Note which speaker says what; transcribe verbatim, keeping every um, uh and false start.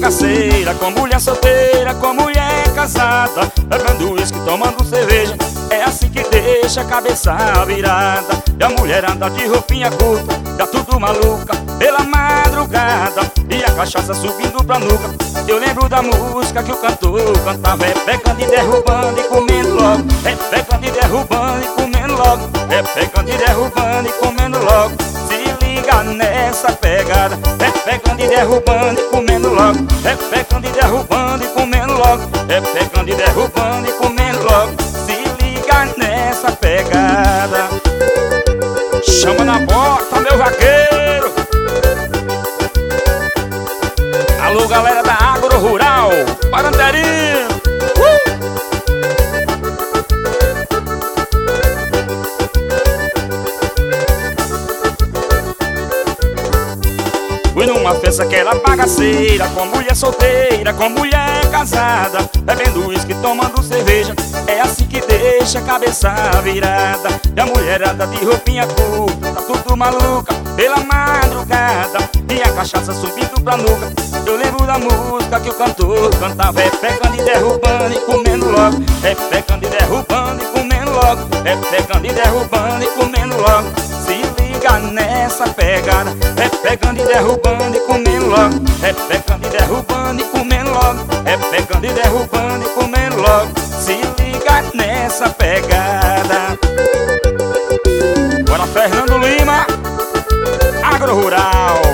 Speaker 1: bagaceira, com mulher solteira, com mulher casada, bebendo uísque, tomando cerveja. É assim que deixa a cabeça virada. E a mulher anda de roupinha curta, tá tudo maluca pela madrugada, e a cachaça subindo pra nuca. Eu lembro da música que o cantor cantava: é pegando e derrubando e comendo logo, é pegando e derrubando e comendo logo, é pegando e derrubando e comendo logo. Se liga nessa pegada, é pegando e derrubando e comendo logo, é pegando e derrubando e comendo logo, é pegando e derrubando e comendo logo. Se liga nessa pegada. Chama na bota, meu vaqueiro. Alô, galera da Agro Rural, Paranterinho. uh! Fui numa festa que era bagaceira, com mulher solteira, com mulher casada, bebendo uísque, tomando cerveja. É assim que deixa a cabeça virada. E a mulherada de roupinha curta, tá tudo maluca pela madrugada, e a cachaça subindo pra nuca. Eu lembro da música que o cantor cantava: é pegando e derrubando e comendo logo, é pegando e derrubando e comendo logo, é pegando e derrubando e comendo logo. Se liga nessa pegada, é pegando e derrubando e comendo logo, é pegando e derrubando e comendo logo, é pegando e derrubando e comendo logo. Se liga nessa pegada. Bora, Fernando Lima, Agro Rural.